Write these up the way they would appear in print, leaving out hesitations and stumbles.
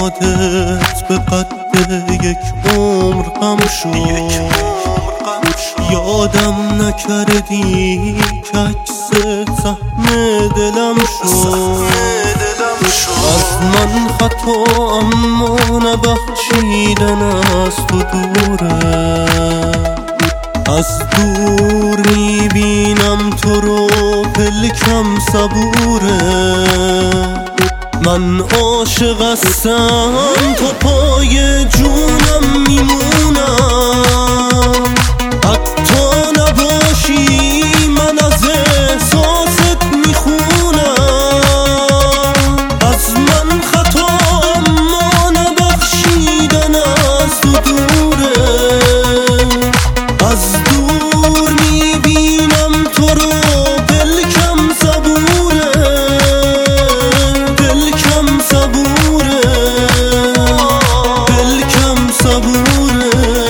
یادت به قد یک عمر غم شد. یادم نکردی که عکس سهم دلم شد. از من خطا اما نبخشیدن از تو دوره. از دور میبینم تو رو پلکم صبوره. من عاشق هستم تو پای جونم میمونم. حتی نباشی من از احساست میخونم. از من خطا اما نبخشیدن از تو دوره. از دور میبینم تو رو پلکم صبوره. پلکم صبوره. پلکم صبوره.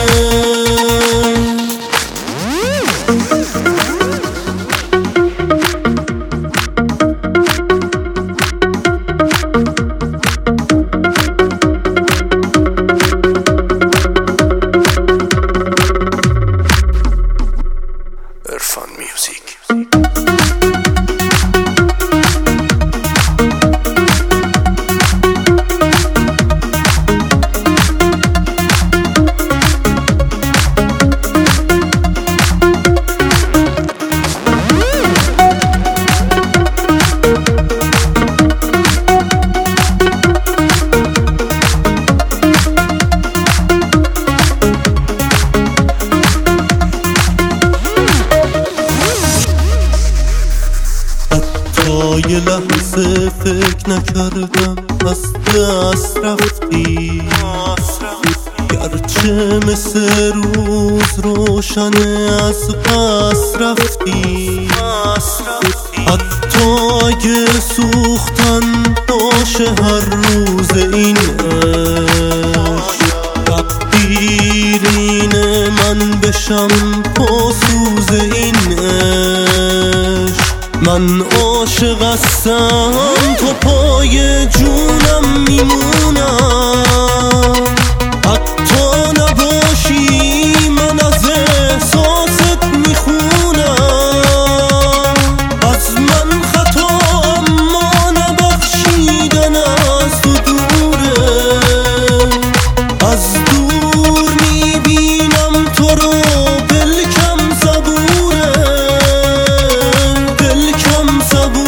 عرفان میوزیک. یه لحظه فکر نکردم از دست رفتی. گرچه مثل روز روشنه از پس رفتی. حتی اگه سوختن باشه هر روز این عشق. تقدیر اینه من بشم پاسوز این عشق. من عاشق هستم تو پای جونم میمونم. حتی نباشی من از احساست میخونم. از من خطا اما نبخشیدن از تو دوره. از دور میبینم تو رو پلکم صبوره. پلکم صبوره.